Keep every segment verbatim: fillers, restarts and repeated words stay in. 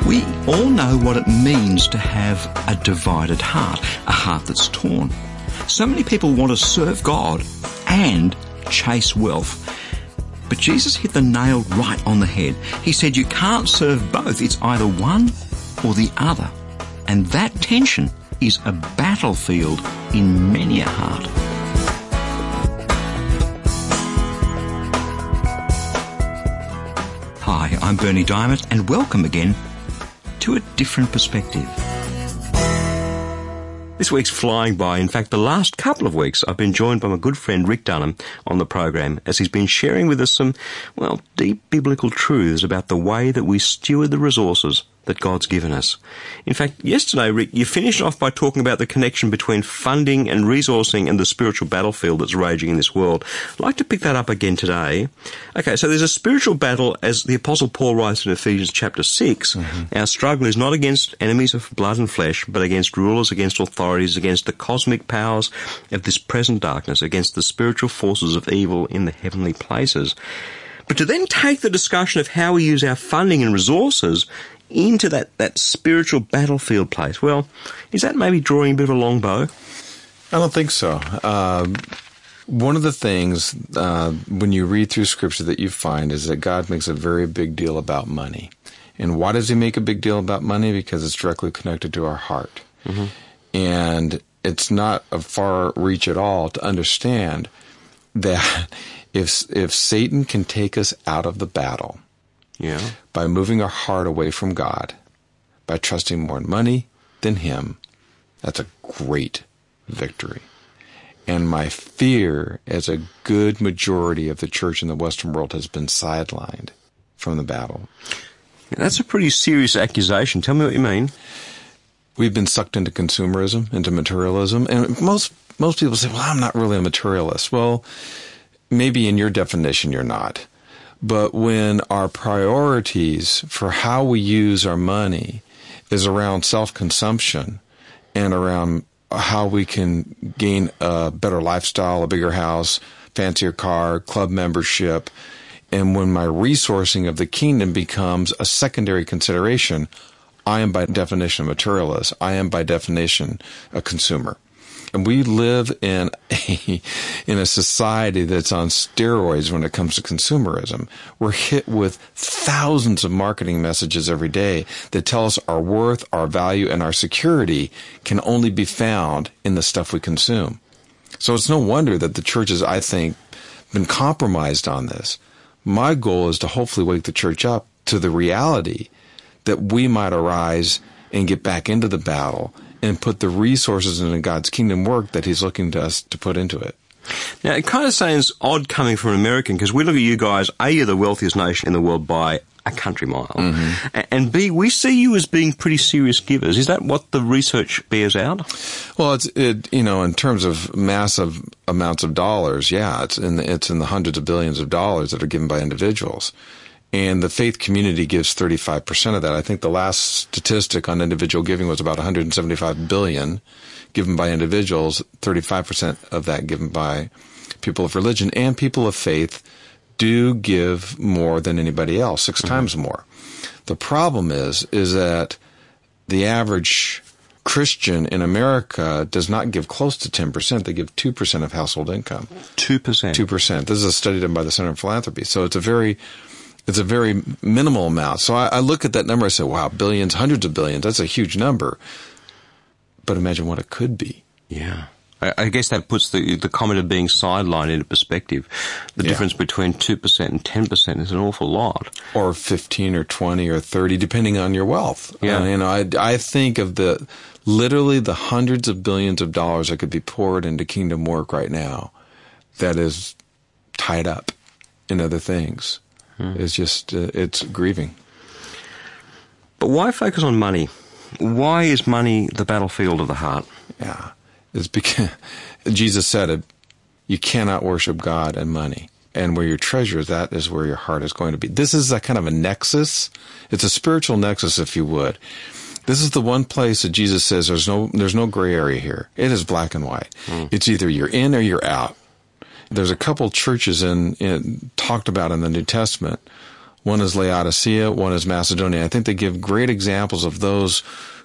We all know what it means to have a divided heart, a heart that's torn. So many people want to serve God and chase wealth. But Jesus hit the nail right on the head. He said you can't serve both. It's either one or the other. And that tension is a battlefield in many a heart. Hi, I'm Bernie Diamond, and welcome again to A Different Perspective. This week's flying by. In fact, the last couple of weeks I've been joined by my good friend Rick Dunham on the program as he's been sharing with us some, well, deep biblical truths about the way that we steward the resources that God's given us. In fact, yesterday, Rick, you finished off by talking about the connection between funding and resourcing and the spiritual battlefield that's raging in this world. I'd like to pick that up again today. Okay, so there's a spiritual battle, as the Apostle Paul writes in Ephesians chapter six. Mm-hmm. Our struggle is not against enemies of blood and flesh, but against rulers, against authorities, against the cosmic powers of this present darkness, against the spiritual forces of evil in the heavenly places. But to then take the discussion of how we use our funding and resources into that, that spiritual battlefield place, well, is that maybe drawing a bit of a long bow? I don't think so. Uh, one of the things uh, when you read through Scripture that you find is that God makes a very big deal about money. And why does he make a big deal about money? Because it's directly connected to our heart. Mm-hmm. And it's not a far reach at all to understand that if if Satan can take us out of the battle, yeah, by moving our heart away from God, by trusting more in money than him, that's a great victory. And my fear, as a good majority of the church in the Western world has been sidelined from the battle. Yeah, that's a pretty serious accusation. Tell me what you mean. We've been sucked into consumerism, into materialism. And most most people say, well, I'm not really a materialist. Well, maybe in your definition you're not. But when our priorities for how we use our money is around self-consumption and around how we can gain a better lifestyle, a bigger house, fancier car, club membership, and when my resourcing of the kingdom becomes a secondary consideration, I am by definition a materialist. I am by definition a consumer. And we live in a, in a society that's on steroids when it comes to consumerism. We're hit with thousands of marketing messages every day that tell us our worth, our value, and our security can only be found in the stuff we consume. So it's no wonder that the church has, I think, been compromised on this. My goal is to hopefully wake the church up to the reality that we might arise and get back into the battle and put the resources into God's kingdom work that he's looking to us to put into it. Now, it kind of sounds odd coming from an American, because we look at you guys, A, you're the wealthiest nation in the world by a country mile, mm-hmm. and B, we see you as being pretty serious givers. Is that what the research bears out? Well, it's, it, you know, in terms of massive amounts of dollars, yeah, it's in the, it's in the hundreds of billions of dollars that are given by individuals. And the faith community gives thirty-five percent of that. I think the last statistic on individual giving was about one hundred seventy-five billion dollars given by individuals, thirty-five percent of that given by people of religion. And people of faith do give more than anybody else, six mm-hmm. times more. The problem is, is that the average Christian in America does not give close to ten percent. They give two percent of household income. two percent? two percent. This is a study done by the Center for Philanthropy. So it's a very... It's a very minimal amount. So I, I look at that number, I say, wow, billions, hundreds of billions, that's a huge number. But imagine what it could be. Yeah. I, I guess that puts the the comment of being sidelined into perspective. The yeah. difference between two percent and ten percent is an awful lot. Or fifteen or twenty or thirty, depending on your wealth. Yeah. Uh, you know, I, I think of the, literally the hundreds of billions of dollars that could be poured into kingdom work right now that is tied up in other things. It's just, uh, it's grieving. But why focus on money? Why is money the battlefield of the heart? Yeah. It's because Jesus said it, you cannot worship God and money. And where your treasure is, that is where your heart is going to be. This is a kind of a nexus. It's a spiritual nexus, if you would. This is the one place that Jesus says there's no, there's no gray area here. It is black and white. Mm. It's either you're in or you're out. There's a couple churches in, in talked about in the New Testament One is Laodicea, one is Macedonia. I think they give great examples of those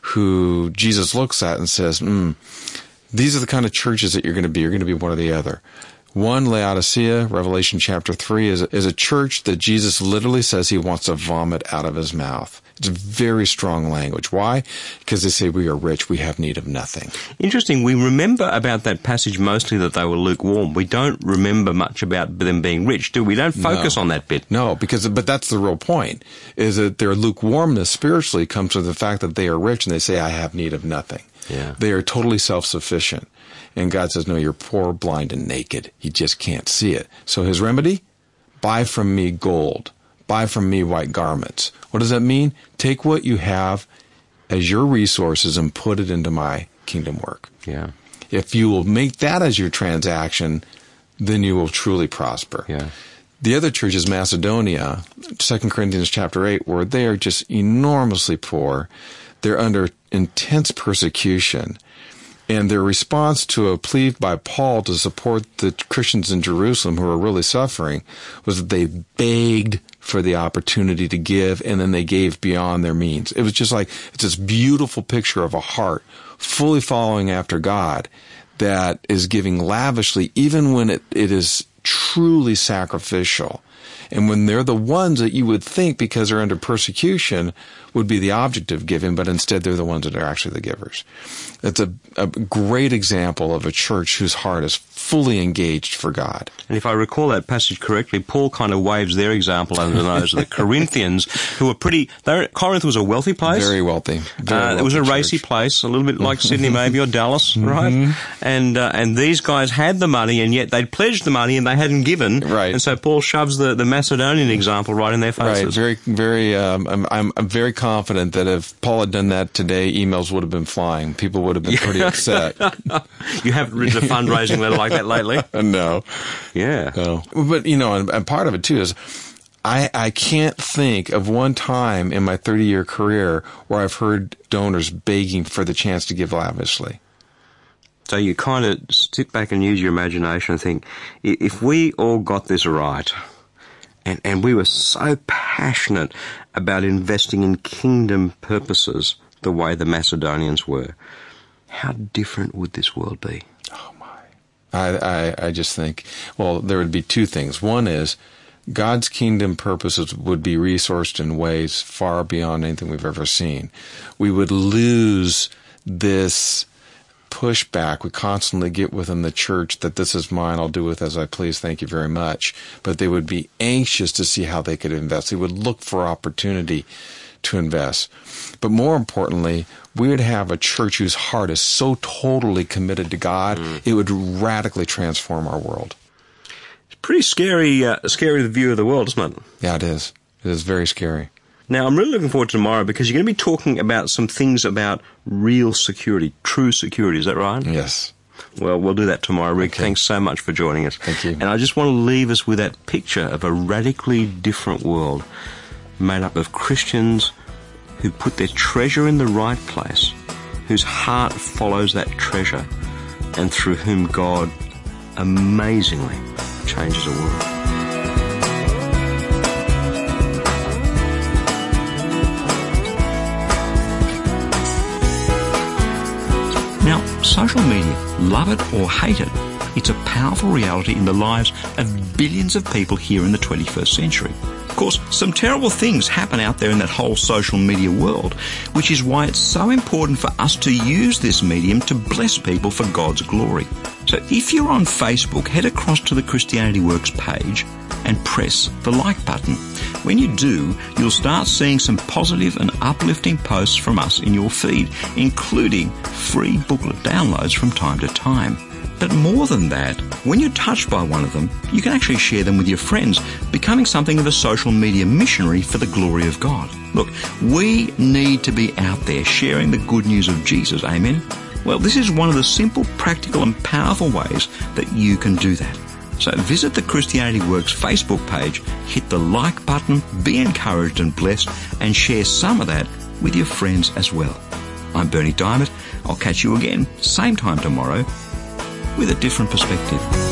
who Jesus looks at and says, hmm, these are the kind of churches that you're going to be. You're going to be one or the other. One, Laodicea, Revelation chapter three, is a, is a church that Jesus literally says he wants to vomit out of his mouth. It's very strong language. Why? Because they say we are rich, we have need of nothing. Interesting. We remember about that passage mostly that they were lukewarm. We don't remember much about them being rich, do we? We don't focus no. on that bit. No, because but that's the real point, is that their lukewarmness spiritually comes from the fact that they are rich and they say, I have need of nothing. Yeah. They are totally self-sufficient. And God says, no, you're poor, blind, and naked. You just can't see it. So his remedy? Buy from me gold. Buy from me white garments. What does that mean? Take what you have as your resources and put it into my kingdom work. Yeah. If you will make that as your transaction, then you will truly prosper. Yeah. The other church is Macedonia, Second Corinthians chapter eight, where they are just enormously poor. They're under intense persecution. And their response to a plea by Paul to support the Christians in Jerusalem who were really suffering was that they begged for the opportunity to give, and then they gave beyond their means. It was just like, it's this beautiful picture of a heart fully following after God that is giving lavishly, even when it, it is truly sacrificial. And when they're the ones that you would think, because they're under persecution, would be the object of giving, but instead they're the ones that are actually the givers. It's a, a great example of a church whose heart is fully engaged for God. And if I recall that passage correctly, Paul kind of waves their example under the nose of the Corinthians, who were pretty... Corinth was a wealthy place. Very wealthy. Very uh, wealthy it was a church. racy place, a little bit like Sydney maybe, or Dallas, right? Mm-hmm. And uh, and these guys had the money, and yet they'd pledged the money and they hadn't given. Right. And so Paul shoves the, the Macedonian example right in their faces. Right. Very, very... Um, I'm, I'm, I'm very confident that if Paul had done that today, emails would have been flying. People would have been pretty upset. You haven't written a fundraising letter like that lately? No. Yeah. No. But, you know, and, and part of it, too, is I, I can't think of one time in my thirty-year career where I've heard donors begging for the chance to give lavishly. So you kind of sit back and use your imagination and think, if we all got this right, and, and we were so passionate about investing in kingdom purposes the way the Macedonians were, how different would this world be? Oh, my. I, I, I just think, well, there would be two things. One is God's kingdom purposes would be resourced in ways far beyond anything we've ever seen. We would lose this pushback we constantly get within the church that this is mine, I'll do with as I please, thank you very much. But they would be anxious to see how they could invest. They would look for opportunity to invest. But more importantly, we would have a church whose heart is so totally committed to God, mm. it would radically transform our world. It's pretty scary, uh, scary view of the world, isn't it? Yeah, it is. It is very scary. Now, I'm really looking forward to tomorrow because you're going to be talking about some things about real security, true security. Is that right? Yes. Well, we'll do that tomorrow. Rick, okay. Thanks so much for joining us. Thank you. And I just want to leave us with that picture of a radically different world made up of Christians who put their treasure in the right place, whose heart follows that treasure, and through whom God amazingly changes a world. Now, social media, love it or hate it, it's a powerful reality in the lives of billions of people here in the twenty-first century. Of course, some terrible things happen out there in that whole social media world, which is why it's so important for us to use this medium to bless people for God's glory. So if you're on Facebook, head across to the Christianity Works page and press the like button. When you do, you'll start seeing some positive and uplifting posts from us in your feed, including free booklet downloads from time to time. But more than that, when you're touched by one of them, you can actually share them with your friends, becoming something of a social media missionary for the glory of God. Look, we need to be out there sharing the good news of Jesus, amen? Well, this is one of the simple, practical and powerful ways that you can do that. So visit the Christianity Works Facebook page, hit the like button, be encouraged and blessed, and share some of that with your friends as well. I'm Bernie Diamond. I'll catch you again, same time tomorrow, with a different perspective.